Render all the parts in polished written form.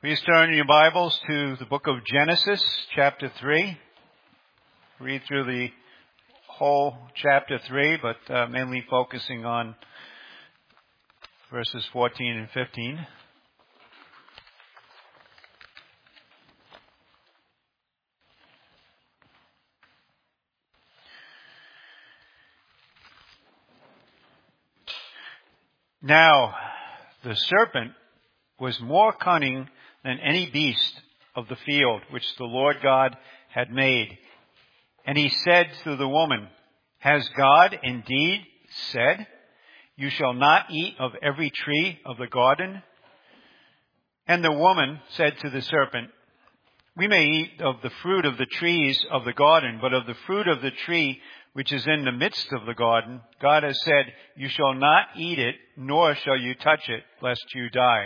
Please turn your Bibles to the book of Genesis, chapter 3. Read through the whole chapter 3, but mainly focusing on verses 14 and 15. Now, the serpent was more cunning than any beast of the field which the Lord God had made. And he said to the woman, Has God indeed said, You shall not eat of every tree of the garden? And the woman said to the serpent, We may eat of the fruit of the trees of the garden, but of the fruit of the tree which is in the midst of the garden, God has said, You shall not eat it, nor shall you touch it, lest you die.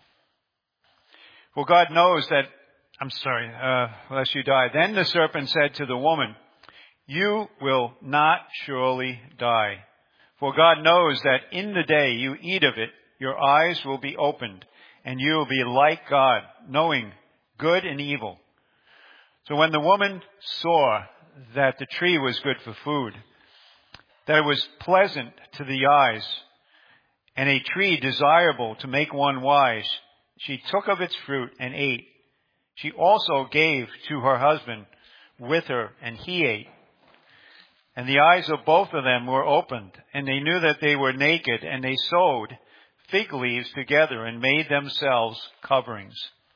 For God knows that, lest you die. Then the serpent said to the woman, You will not surely die. For God knows that in the day you eat of it, your eyes will be opened, and you will be like God, knowing good and evil. So when the woman saw that the tree was good for food, that it was pleasant to the eyes, and a tree desirable to make one wise, she took of its fruit and ate. She also gave to her husband with her, and he ate. And the eyes of both of them were opened, and they knew that they were naked, and they sewed fig leaves together and made themselves coverings.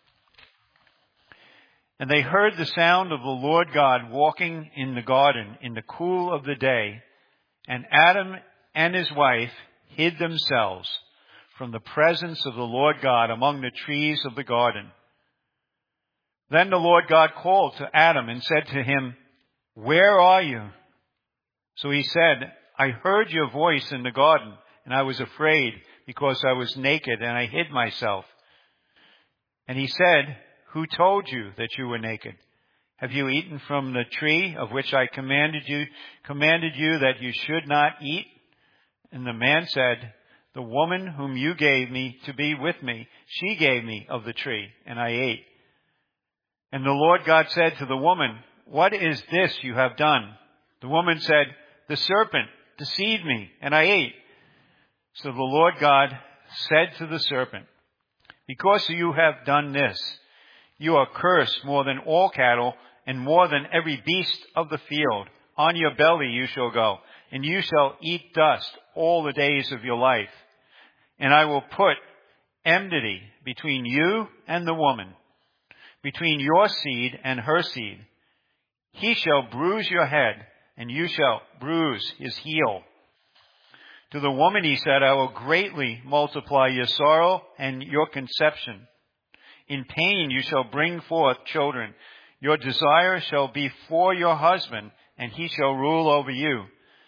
And they heard the sound of the Lord God walking in the garden in the cool of the day, and Adam and his wife hid themselves from the presence of the Lord God among the trees of the garden. Then the Lord God called to Adam and said to him, Where are you? So he said, I heard your voice in the garden, and I was afraid because I was naked, and I hid myself. And he said, Who told you that you were naked? Have you eaten from the tree of which I commanded you that you should not eat? And the man said, The woman whom you gave me to be with me, she gave me of the tree, and I ate. And the Lord God said to the woman, What is this you have done? The woman said, The serpent deceived me, and I ate. So the Lord God said to the serpent, Because you have done this, you are cursed more than all cattle, and more than every beast of the field. On your belly you shall go, and you shall eat dust all the days of your life. And I will put enmity between you and the woman, between your seed and her seed. He shall bruise your head, and you shall bruise his heel. To the woman he said, I will greatly multiply your sorrow and your conception. In pain you shall bring forth children. Your desire shall be for your husband, and he shall rule over you.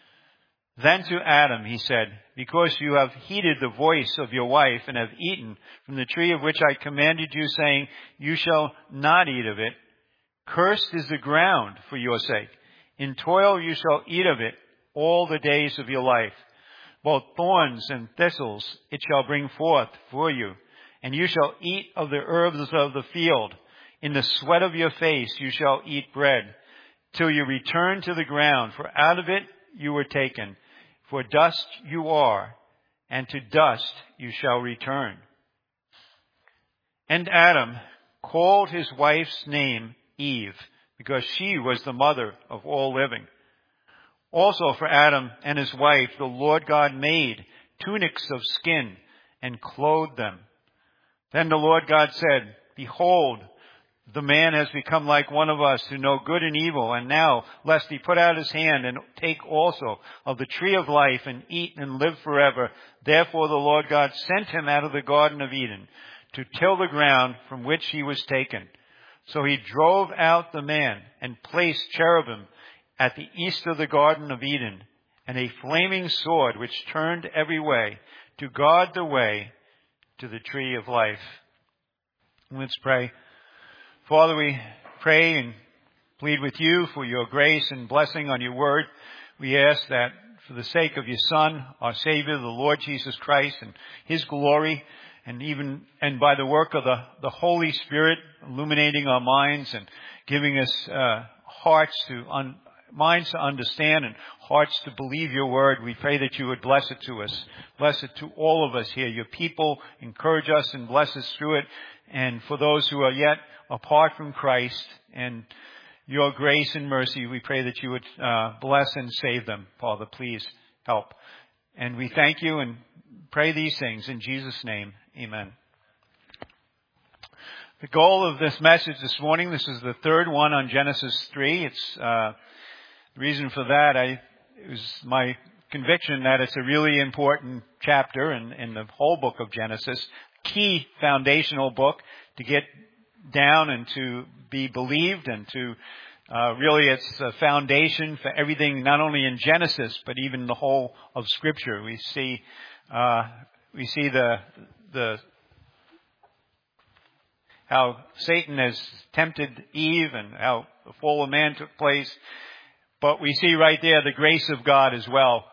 Then to Adam he said, Because you have heeded the voice of your wife, and have eaten from the tree of which I commanded you, saying, You shall not eat of it. Cursed is the ground for your sake. In toil you shall eat of it all the days of your life. Both thorns and thistles it shall bring forth for you. And you shall eat of the herbs of the field. In the sweat of your face you shall eat bread, till you return to the ground, for out of it you were taken. For dust you are, and to dust you shall return. And Adam called his wife's name Eve, because she was the mother of all living. Also for Adam and his wife the Lord God made tunics of skin and clothed them. Then the Lord God said, Behold, the man has become like one of us to know good and evil, and now, lest he put out his hand and take also of the tree of life and eat and live forever. Therefore the Lord God sent him out of the Garden of Eden to till the ground from which he was taken. So he drove out the man and placed cherubim at the east of the Garden of Eden, and a flaming sword which turned every way to guard the way to the tree of life. Let's pray. Father, we pray and plead with you for your grace and blessing on your word. We ask that for the sake of your Son, our Savior, the Lord Jesus Christ, and his glory, and by the work of the Holy Spirit illuminating our minds and giving us minds to understand and hearts to believe your word. We pray that you would bless it to us. Bless it to all of us here, your people. Encourage us and bless us through it. And for those who are yet apart from Christ and your grace and mercy, we pray that you would bless and save them. Father, please help. And we thank you and pray these things in Jesus' name. Amen. The goal of this message this morning, this is the third one on Genesis 3. It's the reason for that, it was my conviction that it's a really important chapter in the whole book of Genesis. Key foundational book to get down and to be believed and to really it's a foundation for everything, not only in Genesis, but even the whole of Scripture. We see the how Satan has tempted Eve and how the fall of man took place. But we see right there the grace of God as well,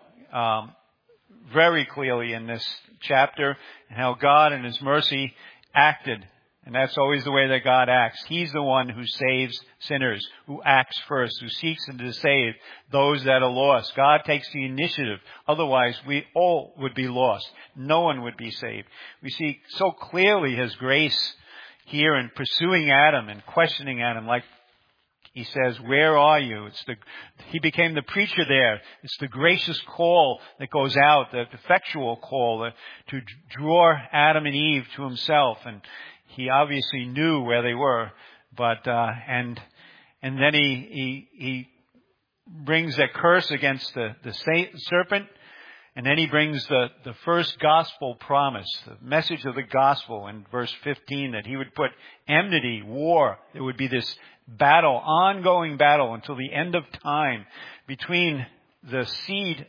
very clearly in this chapter, and how God in His mercy acted. And that's always the way that God acts. He's the one who saves sinners, who acts first, who seeks to save those that are lost. God takes the initiative. Otherwise, we all would be lost. No one would be saved. We see so clearly His grace here in pursuing Adam and questioning Adam, like he says, where are you? He became the preacher there. It's the gracious call that goes out, the effectual call to draw Adam and Eve to Himself. And He obviously knew where they were, but and then he brings a curse against the serpent, and then He brings the first gospel promise, the message of the gospel in verse 15, that He would put enmity, war. There would be this battle, ongoing battle until the end of time between the seed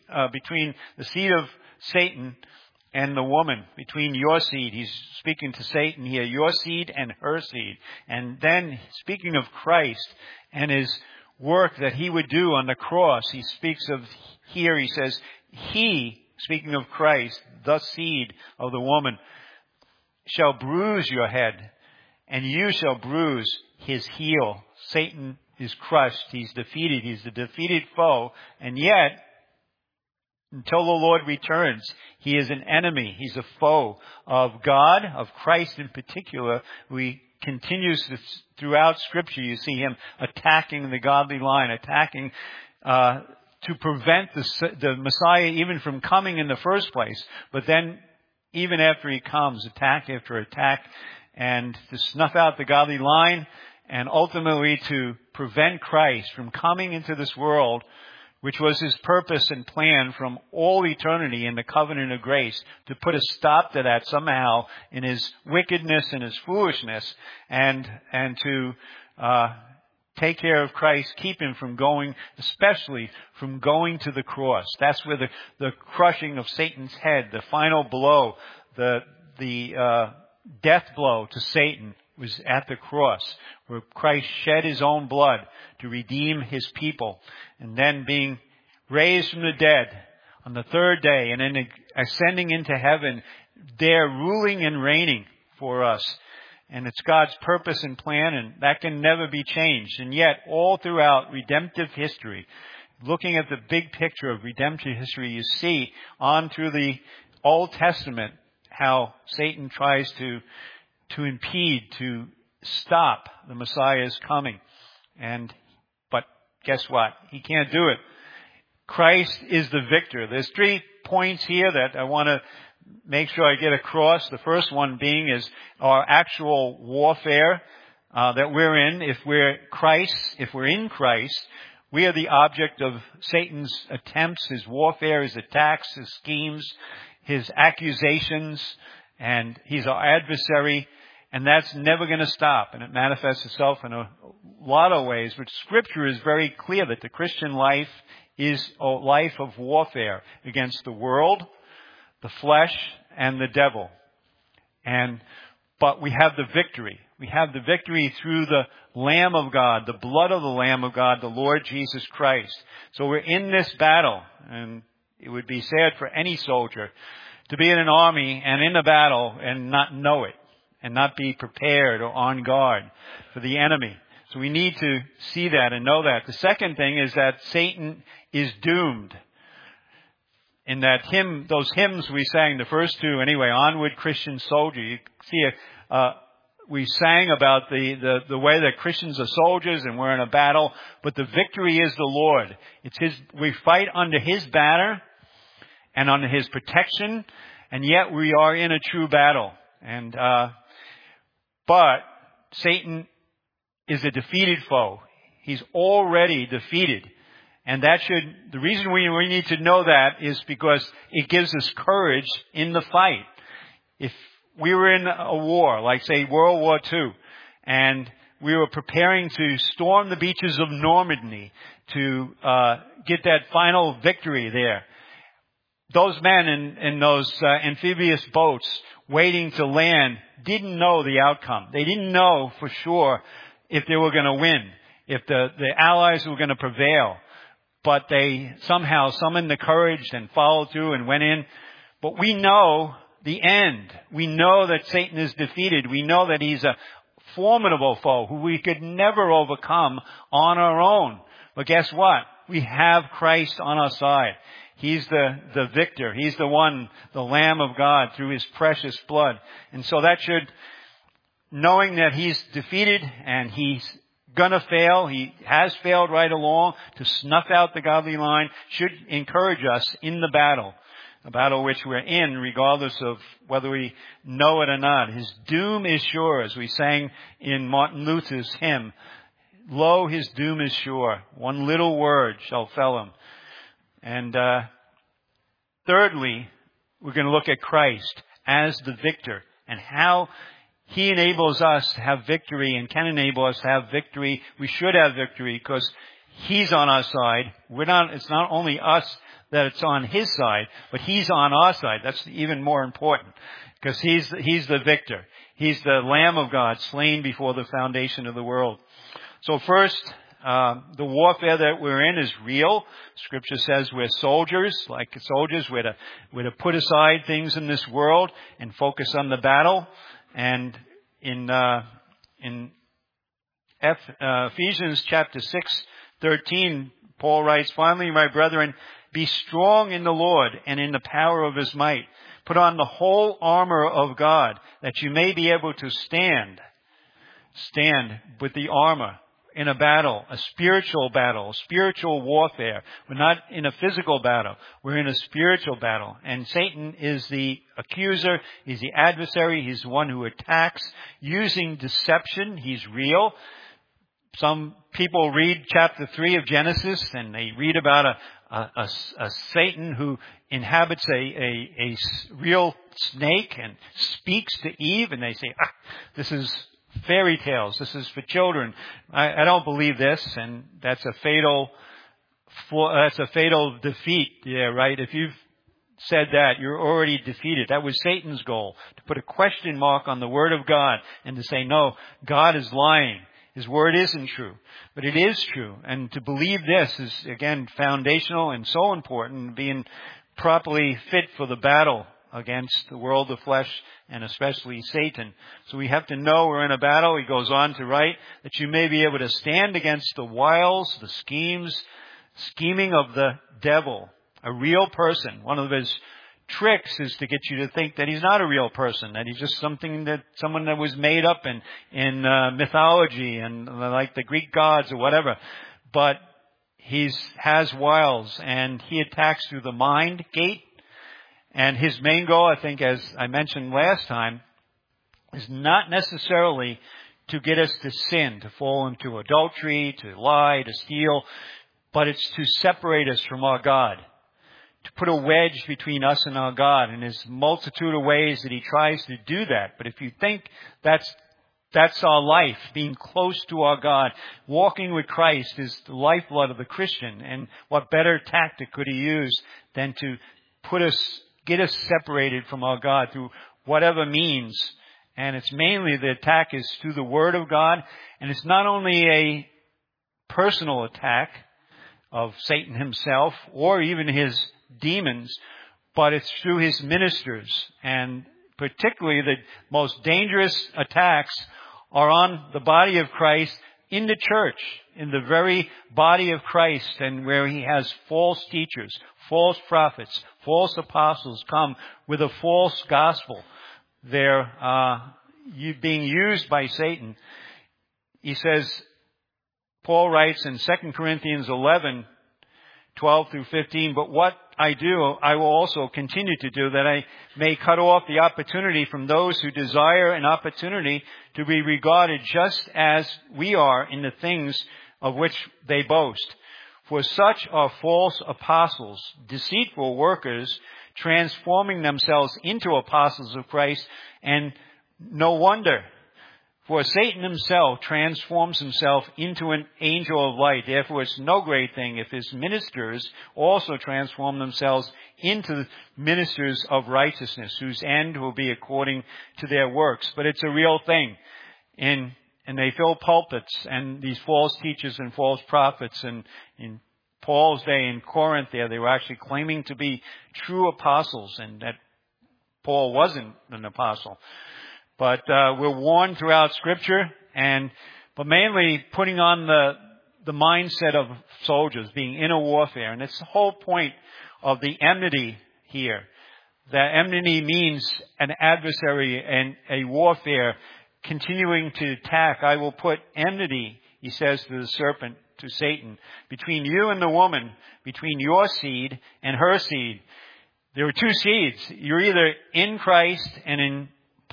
of Satan and the woman, between your seed. He's speaking to Satan here, your seed and her seed. And then speaking of Christ and His work that He would do on the cross, He speaks of here, He says, He, speaking of Christ, the seed of the woman, shall bruise your head, and you shall bruise his heel. Satan is crushed. He's defeated. He's the defeated foe. And yet, until the Lord returns, He is an enemy. He's a foe of God, of Christ in particular. We continues throughout Scripture. You see Him attacking the godly line, attacking to prevent the Messiah even from coming in the first place. But then, even after He comes, attack after attack, and to snuff out the godly line, and ultimately to prevent Christ from coming into this world, which was His purpose and plan from all eternity in the covenant of grace, to put a stop to that somehow in His wickedness and His foolishness, and to take care of Christ, keep Him from going, especially from going to the cross. That's where the crushing of Satan's head, the final blow, the death blow to Satan was at the cross, where Christ shed His own blood to redeem His people, and then being raised from the dead on the third day, and then ascending into heaven, there ruling and reigning for us. And it's God's purpose and plan, and that can never be changed. And yet, all throughout redemptive history, looking at the big picture of redemptive history, you see on through the Old Testament how Satan tries to impede, to stop the Messiah's coming. But guess what? He can't do it. Christ is the victor. There's 3 points here that I want to make sure I get across. The first one being is our actual warfare that we're in. If we're in Christ, we are the object of Satan's attempts, his warfare, his attacks, his schemes, his accusations, and he's our adversary. And that's never going to stop. And it manifests itself in a lot of ways. But Scripture is very clear that the Christian life is a life of warfare against the world, the flesh, and the devil. But we have the victory. We have the victory through the Lamb of God, the blood of the Lamb of God, the Lord Jesus Christ. So we're in this battle. And it would be sad for any soldier to be in an army and in a battle and not know it and not be prepared or on guard for the enemy. So we need to see that and know that. The second thing is that Satan is doomed. In that those hymns we sang, the first two anyway, Onward Christian Soldier, you see we sang about the way that Christians are soldiers and we're in a battle, but the victory is the Lord. We fight under His banner and under His protection, and yet we are in a true battle. But Satan is a defeated foe. He's already defeated. And the reason we need to know that is because it gives us courage in the fight. If we were in a war, like say World War II, and we were preparing to storm the beaches of Normandy to get that final victory there, those men in those amphibious boats waiting to land didn't know the outcome. They didn't know for sure if they were going to win, if the Allies were going to prevail. But they somehow summoned the courage and followed through and went in. But we know the end. We know that Satan is defeated. We know that he's a formidable foe who we could never overcome on our own. But guess what? We have Christ on our side. He's the victor. He's the one, the Lamb of God through His precious blood. And so that knowing that He's defeated and He's gonna fail, He has failed right along to snuff out the godly line, should encourage us in the battle which we're in, regardless of whether we know it or not. His doom is sure, as we sang in Martin Luther's hymn, "Lo, his doom is sure. One little word shall fell him." And thirdly, we're going to look at Christ as the victor and how He enables us to have victory and can enable us to have victory. We should have victory because He's on our side. It's not only us that it's on His side, but He's on our side. That's even more important because He's the victor. He's the Lamb of God slain before the foundation of the world. So first, the warfare that we're in is real. Scripture says we're soldiers. Like soldiers, we're to put aside things in this world and focus on the battle. And in Ephesians chapter 6:13, Paul writes, "Finally, my brethren, be strong in the Lord and in the power of His might. Put on the whole armor of God, that you may be able to stand with the armor in a battle, a spiritual warfare. We're not in a physical battle. We're in a spiritual battle. And Satan is the accuser. He's the adversary. He's the one who attacks using deception. He's real. Some people read chapter 3 of Genesis and they read about a Satan who inhabits a real snake and speaks to Eve, and they say, this is fairy tales. This is for children. I don't believe this, and that's a fatal defeat. Yeah, right. If you've said that, you're already defeated. That was Satan's goal, to put a question mark on the Word of God and to say, no, God is lying. His Word isn't true, but it is true. And to believe this is, again, foundational and so important, being properly fit for the battle against the world of flesh and especially Satan. So we have to know we're in a battle. He goes on to write that you may be able to stand against the wiles, the scheming of the devil, a real person. One of his tricks is to get you to think that he's not a real person, that he's just someone that was made up in mythology and like the Greek gods or whatever. But he has wiles, and he attacks through the mind gate. And his main goal, I think, as I mentioned last time, is not necessarily to get us to sin, to fall into adultery, to lie, to steal, but it's to separate us from our God, to put a wedge between us and our God. And there's a multitude of ways that he tries to do that. But if you think that's our life, being close to our God, walking with Christ is the lifeblood of the Christian. And what better tactic could he use than to get us separated from our God through whatever means. And it's mainly the attack is through the Word of God. And it's not only a personal attack of Satan himself or even his demons, but it's through his ministers. And particularly the most dangerous attacks are on the body of Christ in the church, in the very body of Christ, and where he has false teachers, false prophets, false apostles come with a false gospel. They're being used by Satan. He says, Paul writes in 2 Corinthians 11, 12 through 15, but what I do, I will also continue to do, that I may cut off the opportunity from those who desire an opportunity to be regarded just as we are in the things of which they boast. For such are false apostles, deceitful workers, transforming themselves into apostles of Christ, and no wonder. For Satan himself transforms himself into an angel of light. Therefore, it's no great thing if his ministers also transform themselves into ministers of righteousness, whose end will be according to their works. But it's a real thing. And they fill pulpits, and these false teachers and false prophets. And in Paul's day in Corinth there, they were actually claiming to be true apostles, and that Paul wasn't an apostle. But we're warned throughout Scripture, but mainly putting on the mindset of soldiers, being in a warfare. And it's the whole point of the enmity here. That enmity means an adversary and a warfare continuing to attack. I will put enmity, he says to the serpent, to Satan, between you and the woman, between your seed and her seed. There are two seeds. You're either in Christ and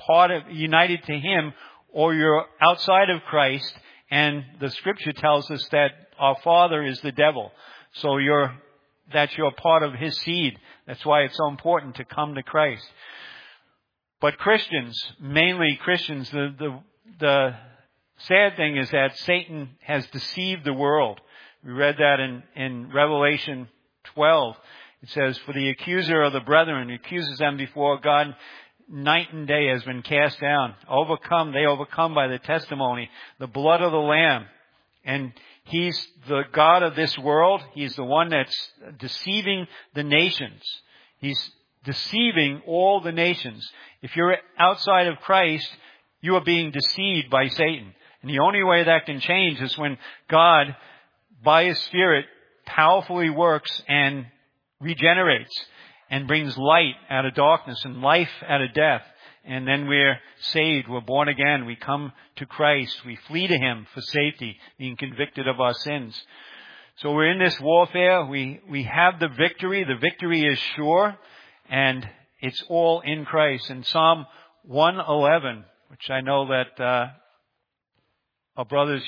united to him, or you're outside of Christ, and the scripture tells us that our father is the devil. So you're part of his seed. That's why it's so important to come to Christ. But Christians, mainly Christians, the sad thing is that Satan has deceived the world. We read that in Revelation 12. It says, for the accuser of the brethren accuses them before God night and day has been cast down. They overcome by the testimony, the blood of the Lamb. And he's the God of this world. He's the one that's deceiving the nations. He's deceiving all the nations. If you're outside of Christ, you are being deceived by Satan. And the only way that can change is when God, by His Spirit, powerfully works and regenerates and brings light out of darkness and life out of death. And then we're saved. We're born again. We come to Christ. We flee to Him for safety, being convicted of our sins. So we're in this warfare. We have the victory. The victory is sure. And it's all in Christ. In Psalm 111, which I know that our brother's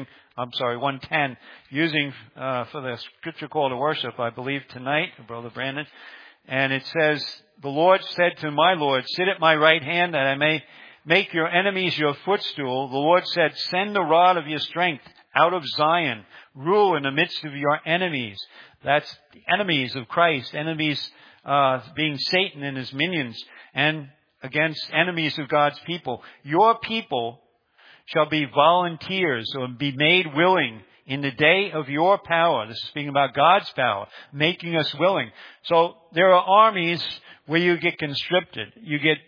110, using for the scripture call to worship, I believe, tonight, Brother Brandon. And it says, the Lord said to my Lord, sit at my right hand that I may make your enemies your footstool. The Lord said, send the rod of your strength out of Zion. Rule in the midst of your enemies. That's the enemies of Christ. Enemies being Satan and his minions. And against enemies of God's people. Your people shall be volunteers or be made willing in the day of your power. This is speaking about God's power, making us willing. So there are armies where you get conscripted, you get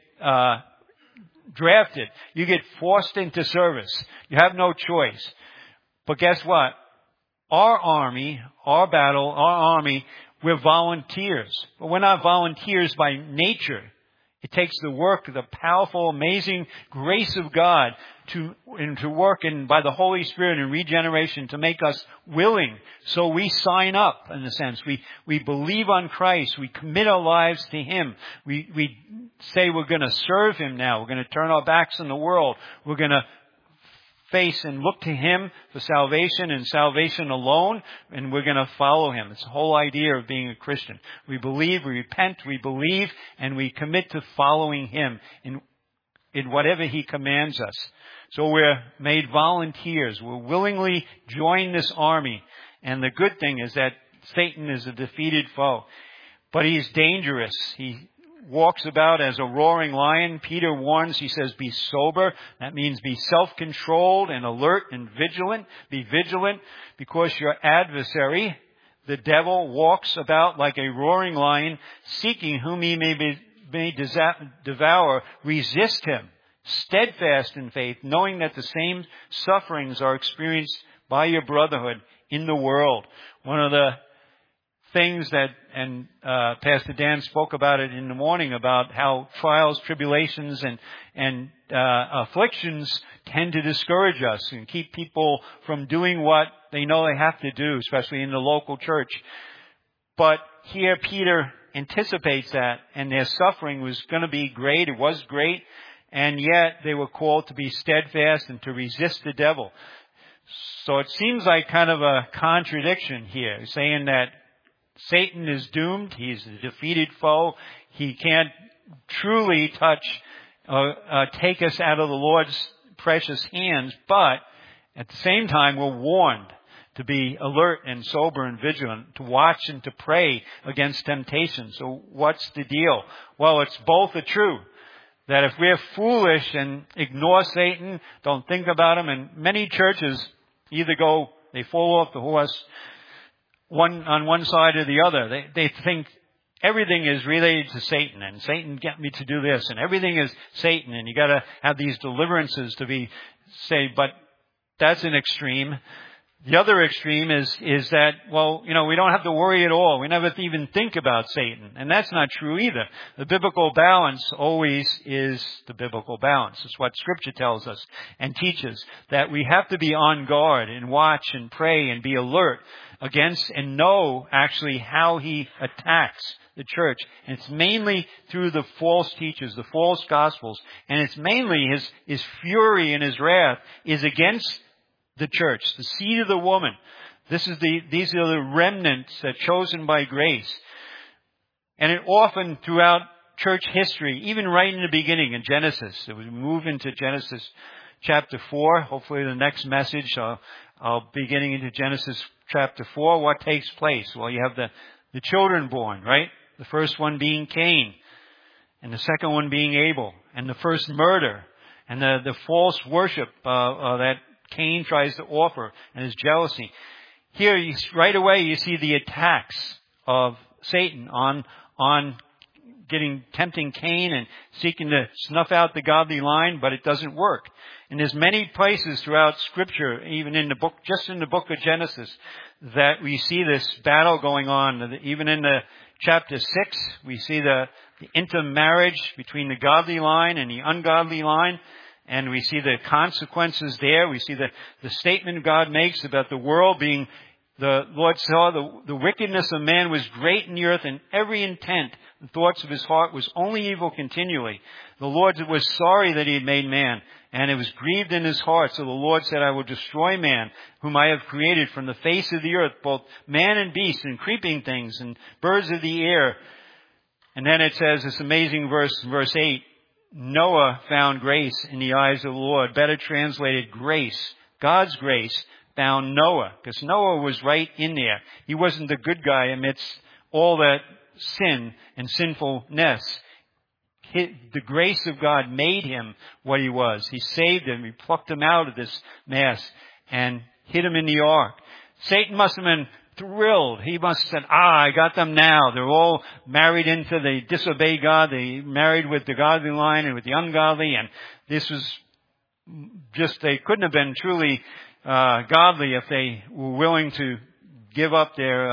drafted, you get forced into service. You have no choice. But guess what? Our army, our battle, our army, we're volunteers. But we're not volunteers by nature. It takes the work, the powerful, amazing grace of God to work by the Holy Spirit and regeneration to make us willing. So we sign up, in a sense. We believe on Christ. We commit our lives to Him. We say we're going to serve Him now. We're going to turn our backs on the world. We're going to face and look to Him for salvation and salvation alone, and we're going to follow Him. It's the whole idea of being a Christian. We believe, we repent, we believe, and we commit to following Him in whatever He commands us. So we're made volunteers. We'll willingly join this army. And the good thing is that Satan is a defeated foe. But he's dangerous. He walks about as a roaring lion. Peter warns, he says, be sober. That means be self-controlled and alert and vigilant. Be vigilant because your adversary, the devil walks about like a roaring lion, seeking whom he may devour. Resist him, steadfast in faith, knowing that the same sufferings are experienced by your brotherhood in the world. One of the things that, and Pastor Dan spoke about it in the morning, about how trials, tribulations, and afflictions tend to discourage us and keep people from doing what they know they have to do, especially in the local church. But here Peter anticipates that, and their suffering was going to be great. It was great, and yet they were called to be steadfast and to resist the devil. So it seems like kind of a contradiction here, saying that Satan is doomed. He's a defeated foe. He can't truly take us out of the Lord's precious hands. But at the same time, we're warned to be alert and sober and vigilant, to watch and to pray against temptation. So what's the deal? Well, it's both are true. That if we're foolish and ignore Satan, don't think about him, and many churches either they fall off the horse on one side or the other. They think everything is related to Satan, and Satan get me to do this, and everything is Satan, and you got to have these deliverances to be saved. But that's an extreme. The other extreme is that, we don't have to worry at all. We never even think about Satan. And that's not true either. The biblical balance always is the biblical balance. It's what Scripture tells us and teaches, that we have to be on guard and watch and pray and be alert against and know actually how he attacks the church. And it's mainly through the false teachers, the false gospels. And it's mainly his fury and his wrath is against the church, the seed of the woman. These are the remnants that are chosen by grace. And it often throughout church history, even right in the beginning in Genesis, as we move into Genesis chapter 4, hopefully the next message, I'll be getting into Genesis chapter 4. What takes place? Well, you have the children born, right? The first one being Cain, and the second one being Abel, and the first murder, and the false worship that Cain tries to offer, and his jealousy. Here, right away, you see the attacks of Satan on tempting Cain and seeking to snuff out the godly line, but it doesn't work. And there's many places throughout Scripture, even in the book of Genesis, that we see this battle going on. Even in the chapter 6, we see the intermarriage between the godly line and the ungodly line. And we see the consequences there. We see the statement God makes about the world being, the Lord saw the wickedness of man was great in the earth, and every intent, the thoughts of his heart was only evil continually. The Lord was sorry that he had made man, and it was grieved in his heart. So the Lord said, I will destroy man, whom I have created from the face of the earth, both man and beast, and creeping things, and birds of the air. And then it says this amazing verse 8, Noah found grace in the eyes of the Lord. Better translated, grace. God's grace found Noah, because Noah was right in there. He wasn't the good guy amidst all that sin and sinfulness. The grace of God made him what he was. He saved him. He plucked him out of this mess and hid him in the ark. Satan must have been thrilled. He must have said, I got them now. They're all married into, they disobey God. They married with the godly line and with the ungodly. And this was just, they couldn't have been truly godly if they were willing to give up their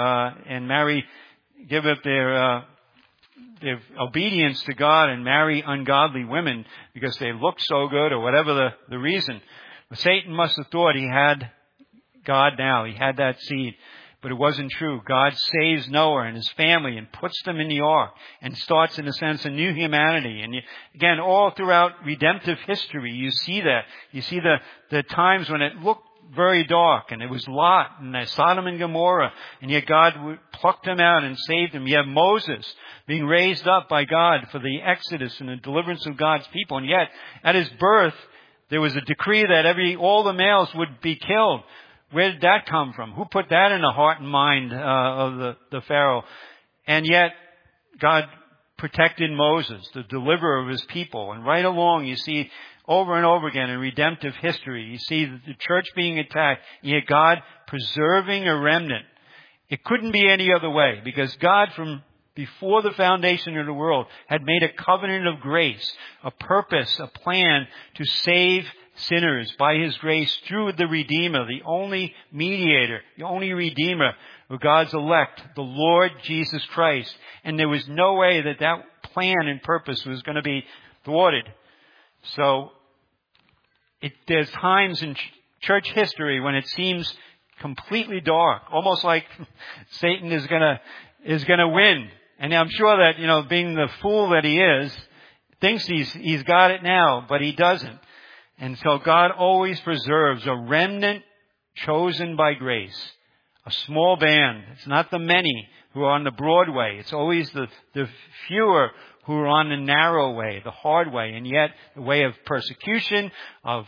obedience to God and marry ungodly women because they looked so good or whatever the reason. But Satan must have thought he had God now. He had that seed. But it wasn't true. God saves Noah and his family and puts them in the ark and starts, in a sense, a new humanity. And again, all throughout redemptive history, you see that. You see the times when it looked very dark, and it was Lot and Sodom and Gomorrah, and yet God plucked him out and saved him. You have Moses being raised up by God for the exodus and the deliverance of God's people. And yet, at his birth, there was a decree that all the males would be killed. Where did that come from? Who put that in the heart and mind of the Pharaoh? And yet, God protected Moses, the deliverer of his people. And right along, you see over and over again in redemptive history, you see the church being attacked, yet God preserving a remnant It couldn't be any other way, because God, from before the foundation of the world, had made a covenant of grace, a purpose, a plan to save sinners by His grace through the Redeemer, the only mediator, the only Redeemer of God's elect, the Lord Jesus Christ. And there was no way that that plan and purpose was going to be thwarted. So there's times in church history when it seems completely dark, almost like Satan is gonna win. And I'm sure that, being the fool that he is, thinks he's got it now, but he doesn't. And so God always preserves a remnant chosen by grace, a small band. It's not the many who are on the broad way. It's always the fewer who are on the narrow way, the hard way, and yet the way of persecution, of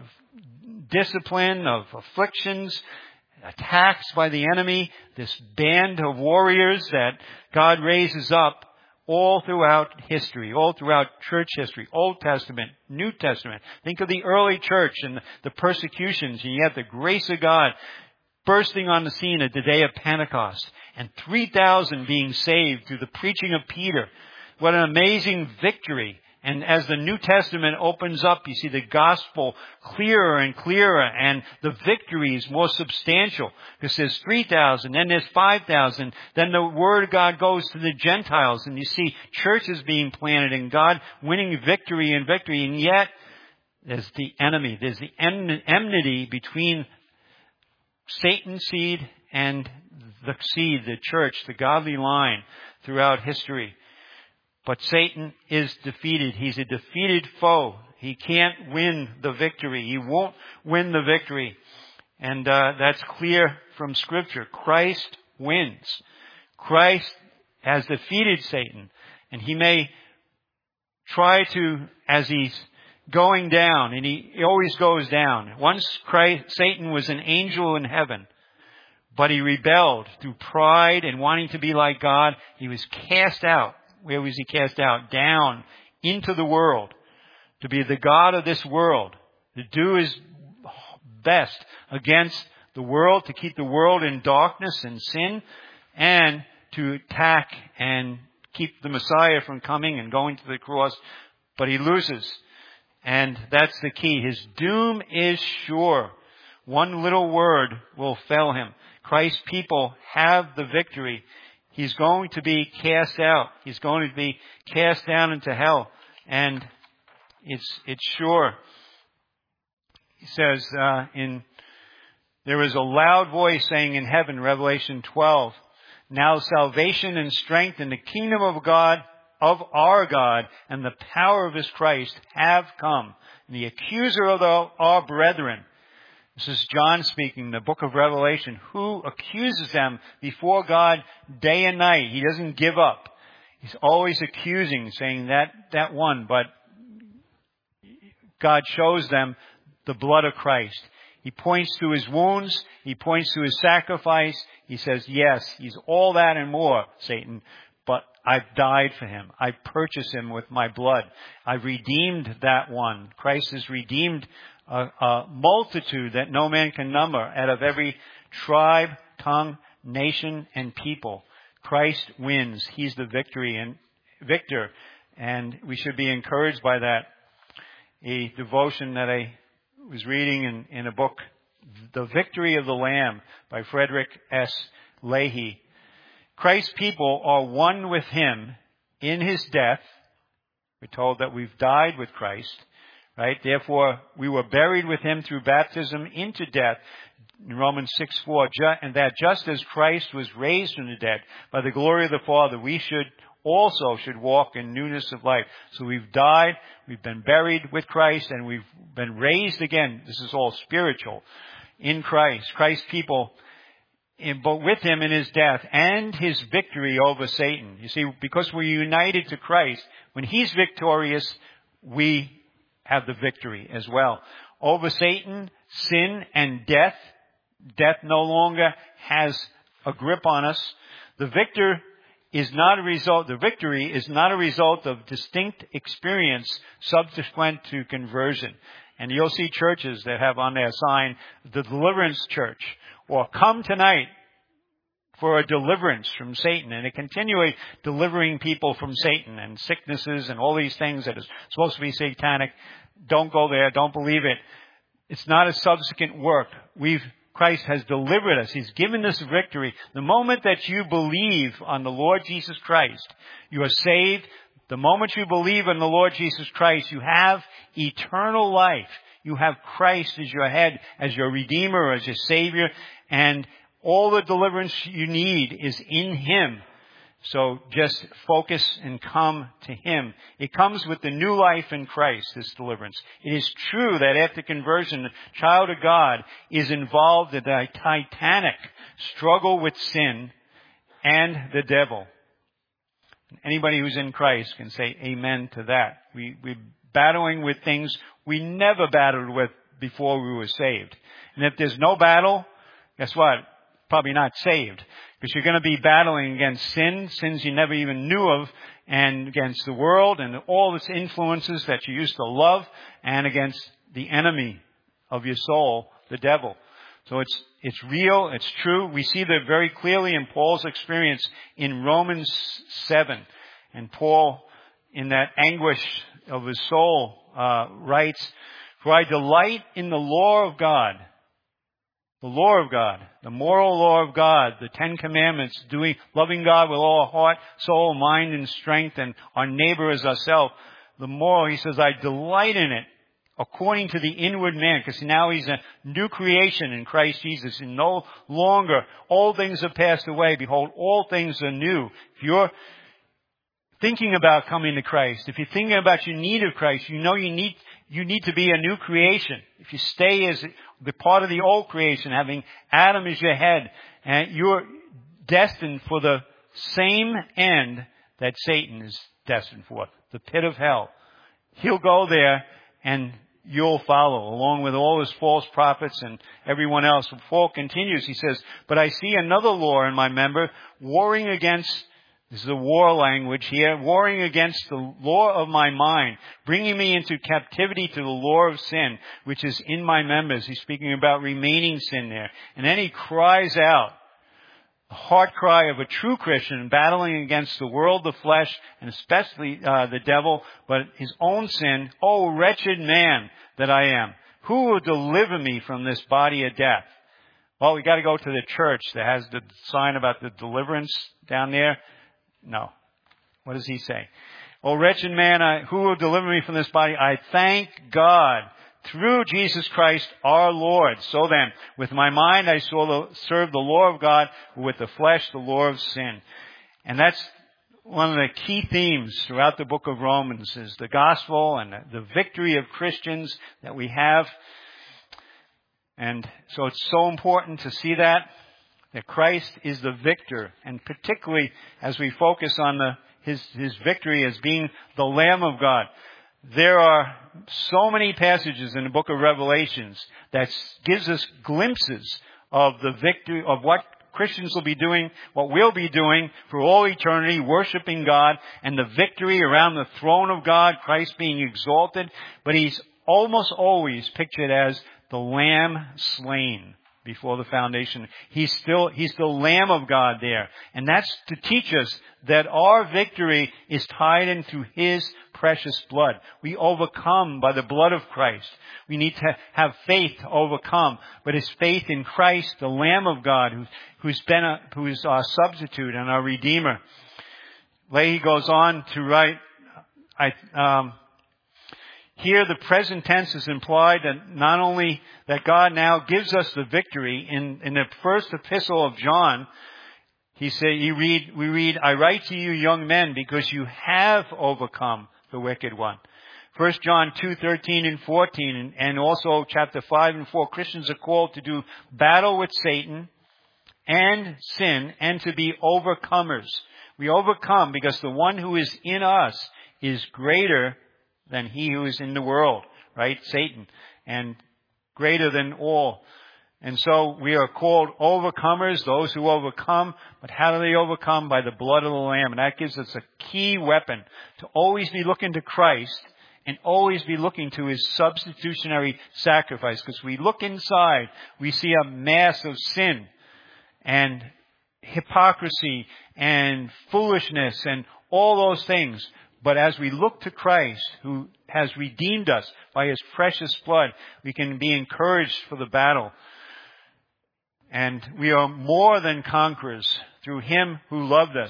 discipline, of afflictions, attacks by the enemy, this band of warriors that God raises up all throughout history, all throughout church history, Old Testament, New Testament. Think of the early church and the persecutions, and yet the grace of God bursting on the scene at the day of Pentecost, and 3,000 being saved through the preaching of Peter. What an amazing victory. And as the New Testament opens up, you see the gospel clearer and clearer, and the victory is more substantial. Because there's 3,000, then there's 5,000, then the word of God goes to the Gentiles, and you see churches being planted, and God winning victory and victory. And yet, there's the enemy. There's the enmity between Satan's seed and the seed, the church, the godly line throughout history. But Satan is defeated. He's a defeated foe. He can't win the victory. He won't win the victory. And that's clear from Scripture. Christ wins. Christ has defeated Satan. And he may try to, as he's going down, and he always goes down. Once Satan was an angel in heaven, but he rebelled through pride and wanting to be like God. He was cast out. Where was he cast out? Down into the world, to be the god of this world, to do his best against the world, to keep the world in darkness and sin, and to attack and keep the Messiah from coming and going to the cross. But he loses. And that's the key. His doom is sure. One little word will fell him. Christ's people have the victory. He's going to be cast out. He's going to be cast down into hell. And it's sure. He says, there is a loud voice saying in heaven, Revelation 12, now salvation and strength in the kingdom of God, of our God, and the power of His Christ have come. And the accuser of our brethren, this is John speaking, the book of Revelation, who accuses them before God day and night. He doesn't give up. He's always accusing, saying that one, but God shows them the blood of Christ. He points to His wounds. He points to His sacrifice. He says, yes, He's all that and more, Satan, but I've died for him. I purchased him with my blood. I've redeemed that one. Christ has redeemed a multitude that no man can number out of every tribe, tongue, nation, and people. Christ wins. He's the victor, and we should be encouraged by that. A devotion that I was reading in a book, The Victory of the Lamb by Frederick S. Leahy. Christ's people are one with Him in His death. We're told that we've died with Christ. Right? Therefore, we were buried with Him through baptism into death, in Romans 6:4, and that just as Christ was raised from the dead by the glory of the Father, we should walk in newness of life. So we've died, we've been buried with Christ, and we've been raised again. This is all spiritual in Christ. Christ's people, but with Him in His death and His victory over Satan. You see, because we're united to Christ, when He's victorious, we have the victory as well. Over Satan, sin, and death. Death no longer has a grip on us. The victory is not a result of distinct experience subsequent to conversion. And you'll see churches that have on their sign, the Deliverance Church, or come tonight for a deliverance from Satan and a continually delivering people from Satan and sicknesses and all these things that is supposed to be satanic. Don't go there. Don't believe it. It's not a subsequent work. Christ has delivered us. He's given us victory. The moment that you believe on the Lord Jesus Christ, you are saved. The moment you believe in the Lord Jesus Christ, you have eternal life. You have Christ as your head, as your Redeemer, as your Savior, and all the deliverance you need is in Him. So just focus and come to Him. It comes with the new life in Christ, this deliverance. It is true that after conversion, the child of God is involved in a titanic struggle with sin and the devil. Anybody who's in Christ can say amen to that. We're battling with things we never battled with before we were saved. And if there's no battle, guess what? Probably not saved. Because you're going to be battling against sins you never even knew of, and against the world and all its influences that you used to love, and against the enemy of your soul, the devil. So it's real, it's true. We see that very clearly in Paul's experience in Romans 7. And Paul, in that anguish of his soul, writes, "For I delight in the law of God." The law of God, the moral law of God, the 10 Commandments, loving God with all our heart, soul, mind, and strength, and our neighbor as ourselves. The moral, he says, I delight in it according to the inward man, because now he's a new creation in Christ Jesus, and no longer old things have passed away. Behold, all things are new. If you're thinking about coming to Christ, if you're thinking about your need of Christ, you know you need to be a new creation. If you stay as the part of the old creation, having Adam as your head, and you're destined for the same end that Satan is destined for, the pit of hell. He'll go there and you'll follow, along with all his false prophets and everyone else. Paul continues, he says, "But I see another law in my member, warring against," this is a war language here, "warring against the law of my mind, bringing me into captivity to the law of sin, which is in my members." He's speaking about remaining sin there. And then he cries out, the heart cry of a true Christian battling against the world, the flesh, and especially the devil, but his own sin. "Oh, wretched man that I am, who will deliver me from this body of death?" Well, we got to go to the church that has the sign about the deliverance down there. No. What does he say? "O wretched man, who will deliver me from this body? I thank God through Jesus Christ our Lord. So then, with my mind I serve the law of God, but with the flesh the law of sin." And that's one of the key themes throughout the book of Romans, is the gospel and the victory of Christians that we have. And so it's so important to see that Christ is the victor, and particularly as we focus on his victory as being the Lamb of God. There are so many passages in the book of Revelations that gives us glimpses of the victory, of what Christians will be doing, what we'll be doing for all eternity, worshiping God, and the victory around the throne of God, Christ being exalted. But he's almost always pictured as the Lamb slain before the foundation. He's the Lamb of God there. And that's to teach us that our victory is tied in through His precious blood. We overcome by the blood of Christ. We need to have faith to overcome. But it's faith in Christ, the Lamb of God, who is our substitute and our Redeemer. Leahy goes on to write, here the present tense is implied that not only that God now gives us the victory. In the first epistle of John, we read, "I write to you young men because you have overcome the wicked one." 1 John 2:13 and 14, and also chapter 5 and 4, Christians are called to do battle with Satan and sin and to be overcomers. We overcome because the one who is in us is greater than he who is in the world, right? Satan, and greater than all. And so we are called overcomers, those who overcome. But how do they overcome? By the blood of the Lamb. And that gives us a key weapon to always be looking to Christ and always be looking to His substitutionary sacrifice. Because we look inside, we see a mass of sin. And hypocrisy and foolishness and all those things. But as we look to Christ, who has redeemed us by His precious blood, we can be encouraged for the battle. And we are more than conquerors through Him who loved us.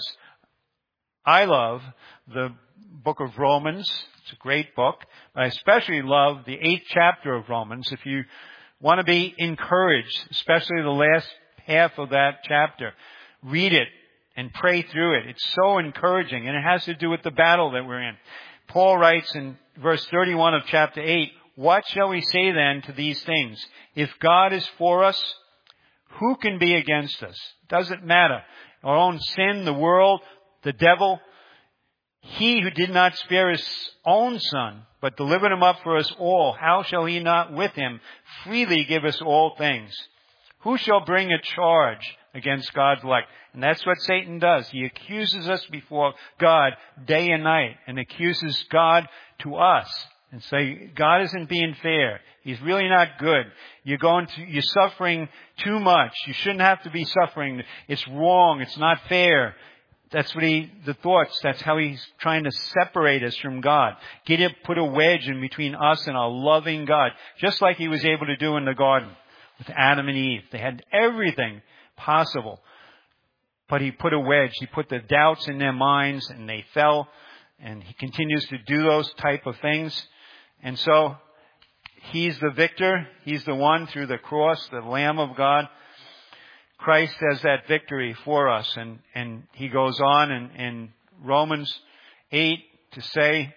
I love the book of Romans. It's a great book. But I especially love the 8th chapter of Romans. If you want to be encouraged, especially the last half of that chapter, read it and pray through it. It's so encouraging, and it has to do with the battle that we're in. Paul writes in verse 31 of chapter 8, "What shall we say then to these things? If God is for us, who can be against us?" Doesn't matter. Our own sin, the world, the devil. He who did not spare His own Son, but delivered Him up for us all, how shall He not with Him freely give us all things? Who shall bring a charge against God's elect? And that's what Satan does. He accuses us before God day and night, and accuses God to us and say, God isn't being fair. He's really not good. You're suffering too much. You shouldn't have to be suffering. It's wrong. It's not fair. That's that's how he's trying to separate us from God. Put a wedge in between us and our loving God, just like He was able to do in the garden with Adam and Eve. They had everything possible, but He put a wedge. He put the doubts in their minds, and they fell, and He continues to do those type of things. And so He's the victor. He's the one through the cross, the Lamb of God. Christ has that victory for us. And he goes on in Romans 8 to say,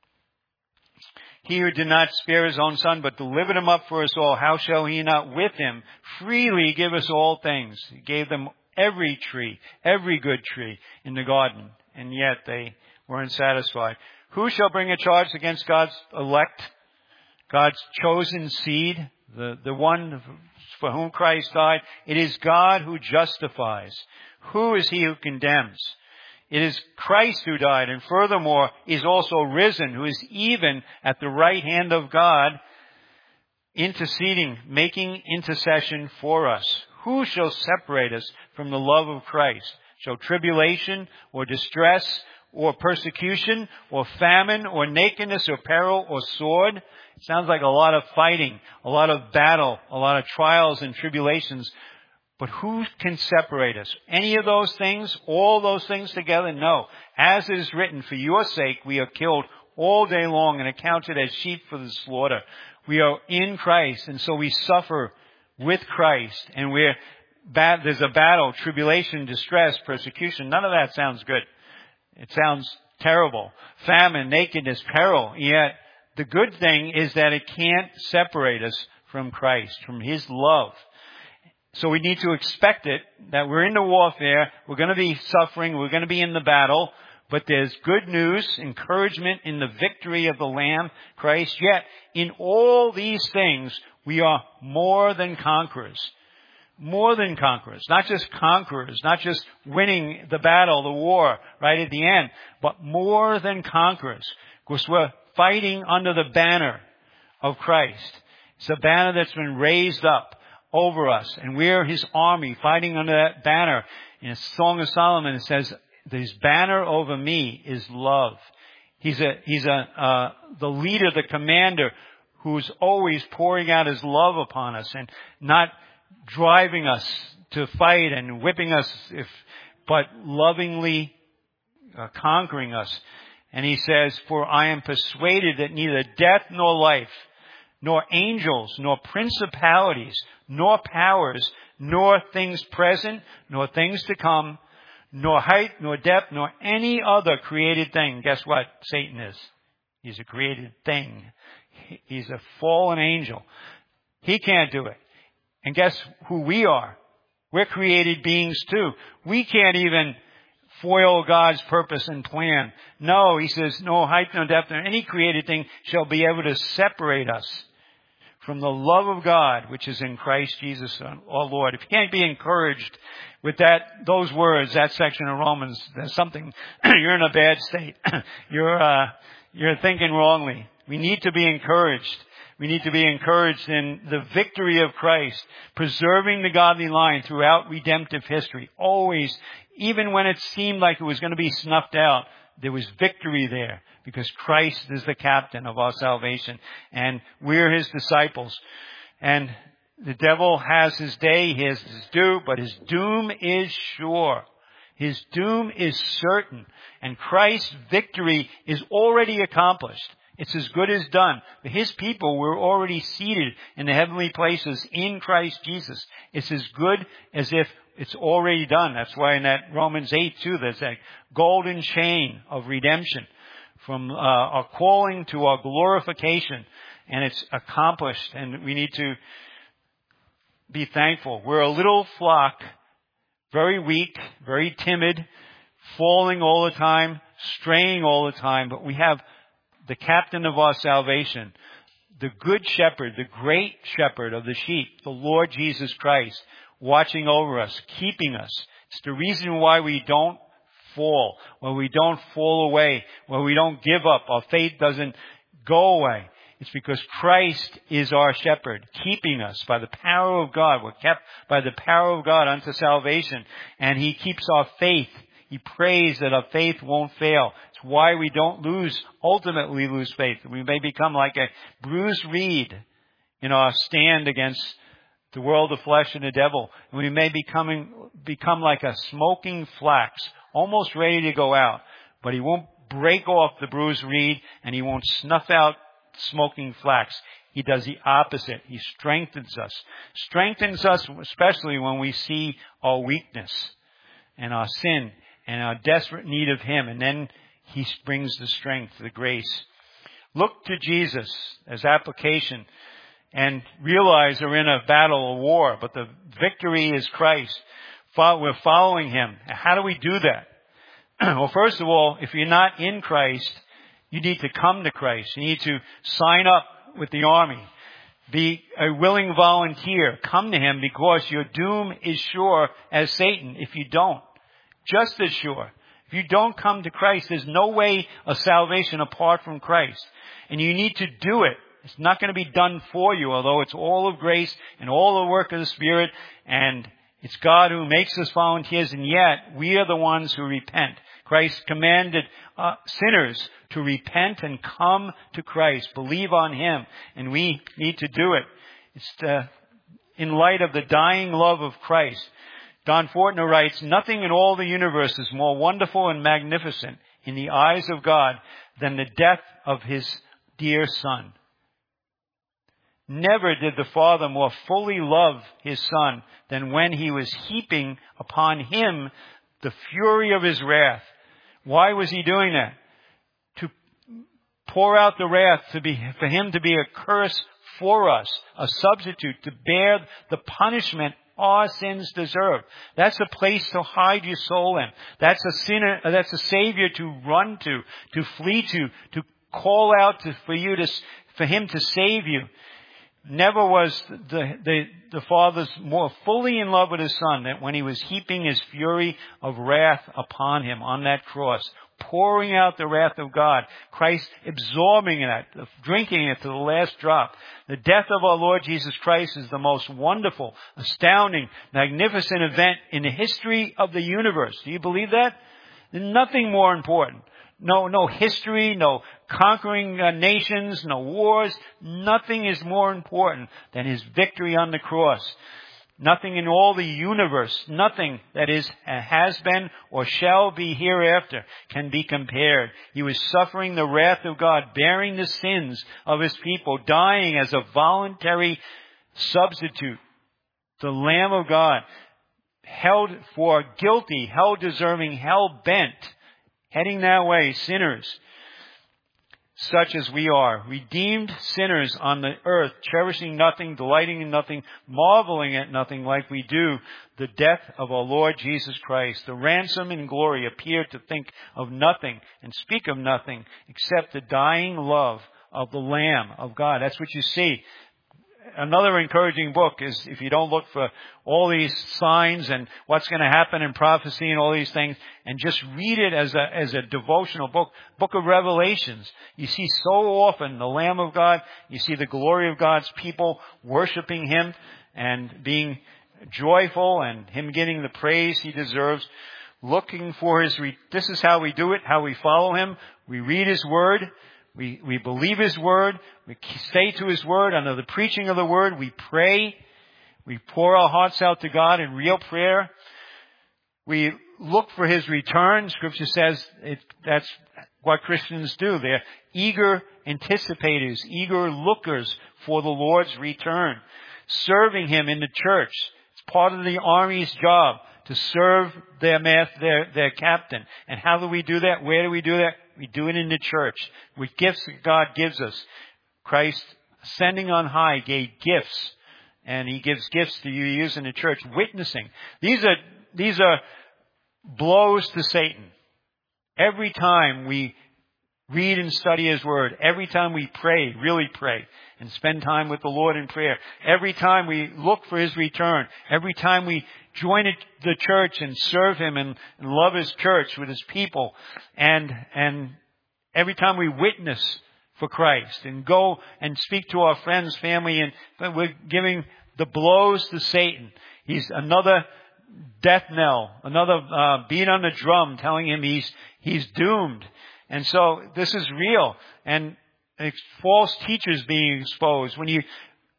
"He who did not spare His own Son, but delivered Him up for us all, how shall He not with Him freely give us all things?" He gave them every tree, every good tree in the garden, and yet they weren't satisfied. Who shall bring a charge against God's elect, God's chosen seed, the one for whom Christ died? It is God who justifies. Who is he who condemns? It is Christ who died, and furthermore is also risen, who is even at the right hand of God, interceding, making intercession for us. Who shall separate us from the love of Christ? Shall tribulation or distress or persecution or famine or nakedness or peril or sword? It sounds like a lot of fighting, a lot of battle, a lot of trials and tribulations. But who can separate us? Any of those things? All those things together? No. As it is written, for your sake we are killed all day long and accounted as sheep for the slaughter. We are in Christ, and so we suffer with Christ. And there's a battle, tribulation, distress, persecution. None of that sounds good. It sounds terrible. Famine, nakedness, peril. Yet the good thing is that it can't separate us from Christ, from His love. So we need to expect it, that we're in the warfare, we're going to be suffering, we're going to be in the battle, but there's good news, encouragement in the victory of the Lamb, Christ. Yet, in all these things, we are more than conquerors. More than conquerors. Not just conquerors, not just winning the battle, the war, right at the end, but more than conquerors. Because we're fighting under the banner of Christ. It's a banner that's been raised up over us, and we're His army fighting under that banner. In a Song of Solomon, it says, "His banner over me is love." He's the leader, the commander, who's always pouring out His love upon us and not driving us to fight and whipping us, but lovingly conquering us. And He says, "For I am persuaded that neither death nor life, nor angels, nor principalities, nor powers, nor things present, nor things to come, nor height, nor depth, nor any other created thing." Guess what Satan is? He's a created thing. He's a fallen angel. He can't do it. And guess who we are? We're created beings too. We can't even foil God's purpose and plan. No, He says, no height, no depth, nor any created thing shall be able to separate us from the love of God, which is in Christ Jesus our Lord. If you can't be encouraged with those words, that section of Romans, there's something, you're in a bad state. You're thinking wrongly. We need to be encouraged. We need to be encouraged in the victory of Christ, preserving the godly line throughout redemptive history. Always, even when it seemed like it was going to be snuffed out, there was victory there because Christ is the captain of our salvation and we're his disciples. And the devil has his day, he has his due, but his doom is sure. His doom is certain. And Christ's victory is already accomplished. It's as good as done. For his people were already seated in the heavenly places in Christ Jesus. It's as good as if it's already done. That's why in that Romans 8:2, there's that golden chain of redemption from our calling to our glorification. And it's accomplished. And we need to be thankful. We're a little flock, very weak, very timid, falling all the time, straying all the time, but we have the captain of our salvation, the good shepherd, the great shepherd of the sheep, the Lord Jesus Christ, watching over us, keeping us. It's the reason why we don't fall, why we don't fall away, why we don't give up. Our faith doesn't go away. It's because Christ is our shepherd, keeping us by the power of God. We're kept by the power of God unto salvation. And he keeps our faith. He prays that our faith won't fail. It's why we don't ultimately lose faith. We may become like a bruised reed in our stand against the world of flesh and the devil. And we may become like a smoking flax, almost ready to go out. But he won't break off the bruised reed and he won't snuff out smoking flax. He does the opposite. He strengthens us. Strengthens us especially when we see our weakness and our sin and our desperate need of him. And then he brings the strength, the grace. Look to Jesus as application and realize we're in a battle, a war, but the victory is Christ. We're following him. How do we do that? Well, first of all, if you're not in Christ, you need to come to Christ. You need to sign up with the army. Be a willing volunteer. Come to him because your doom is sure as Satan if you don't. Just as sure. If you don't come to Christ, there's no way of salvation apart from Christ. And you need to do it. It's not going to be done for you, although it's all of grace and all the work of the Spirit. And it's God who makes us volunteers. And yet, we are the ones who repent. Christ commanded sinners to repent and come to Christ. Believe on him. And we need to do it. It's in light of the dying love of Christ. Don Fortner writes, nothing in all the universe is more wonderful and magnificent in the eyes of God than the death of his dear Son. Never did the Father more fully love his Son than when he was heaping upon him the fury of his wrath. Why was he doing that? To pour out the wrath, for him to be a curse for us, a substitute, to bear the punishment our sins deserve. That's a place to hide your soul in. That's a Savior to run to flee to call out for him to save you. Never was the Father more fully in love with his Son than when he was heaping his fury of wrath upon him on that cross, pouring out the wrath of God, Christ absorbing it, drinking it to the last drop. The death of our Lord Jesus Christ is the most wonderful, astounding, magnificent event in the history of the universe. Do you believe that? There's nothing more important. No history, no conquering nations, no wars. Nothing is more important than his victory on the cross. Nothing in all the universe, nothing that has been or shall be hereafter can be compared. He was suffering the wrath of God, bearing the sins of his people, dying as a voluntary substitute. The Lamb of God, held for guilty, hell deserving, hell bent, heading that way, sinners, such as we are, redeemed sinners on the earth, cherishing nothing, delighting in nothing, marveling at nothing, like we do the death of our Lord Jesus Christ. The ransom in glory appeared to think of nothing and speak of nothing except the dying love of the Lamb of God. That's what you see. another encouraging book is, if you don't look for all these signs and what's going to happen in prophecy and all these things, and just read it as a devotional book of Revelations. You see so often the Lamb of God, you see the glory of God's people worshiping Him and being joyful and Him getting the praise He deserves, looking for this is how we do it, how we follow Him. We read His Word. We believe His Word. We stay to His Word. Under the preaching of the Word, we pray. We pour our hearts out to God in real prayer. We look for His return. Scripture says that's what Christians do. They're eager anticipators, eager lookers for the Lord's return. Serving Him in the church. It's part of the army's job to serve their captain. And how do we do that? Where do we do that? We do it in the church with gifts that God gives us. Christ, ascending on high, gave gifts, and He gives gifts to you use in the church. Witnessing. These are blows to Satan. Every time we read and study His Word, every time we pray, really pray, and spend time with the Lord in prayer, every time we look for His return, every time we join the church and serve Him and love His church with His people, and every time we witness for Christ and go and speak to our friends, family, and we're giving the blows to Satan. He's another death knell, another beat on the drum telling him he's doomed. And so this is real. And false teachers being exposed. When you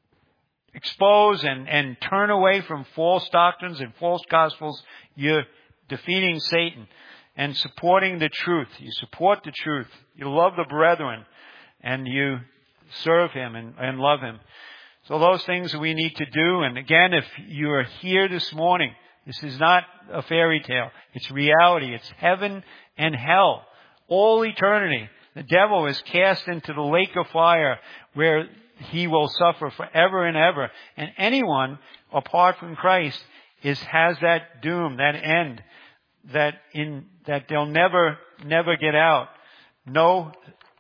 expose and turn away from false doctrines and false gospels, you're defeating Satan and supporting the truth. You support the truth. You love the brethren and you serve Him and love Him. So those things we need to do. And again, if you are here this morning, this is not a fairy tale. It's reality. It's heaven and hell. All eternity. The devil is cast into the lake of fire where he will suffer forever and ever. And anyone apart from Christ has that doom, that end, that they'll never get out. No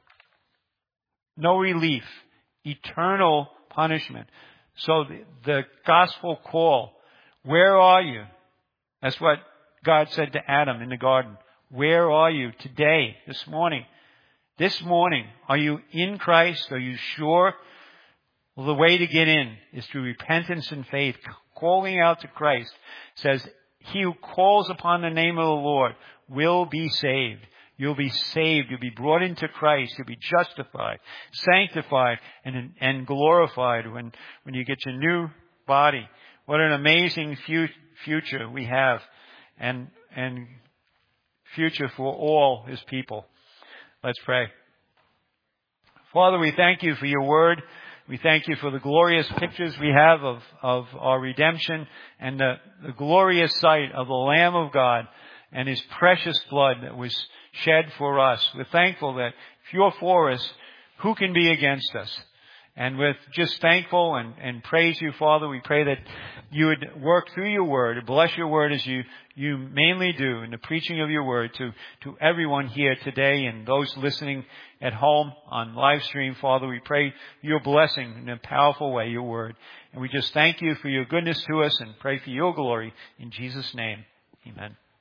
relief. Eternal punishment. So the gospel call, where are you? That's what God said to Adam in the garden. Where are you today, this morning? This morning, are you in Christ? Are you sure? Well, the way to get in is through repentance and faith, calling out to Christ. It says, he who calls upon the name of the Lord will be saved. You'll be saved. You'll be brought into Christ. You'll be justified, sanctified, and glorified when you get your new body. What an amazing future we have, and future for all His people. Let's pray. Father, we thank You for Your Word. We thank You for the glorious pictures we have of our redemption and the glorious sight of the Lamb of God and His precious blood that was shed for us. We're thankful that if You're for us, who can be against us? And we're just thankful and praise You, Father. We pray that You would work through Your Word, bless Your Word as You mainly do in the preaching of Your Word to everyone here today and those listening at home on live stream. Father, we pray Your blessing in a powerful way, Your Word. And we just thank You for Your goodness to us and pray for Your glory in Jesus' name. Amen.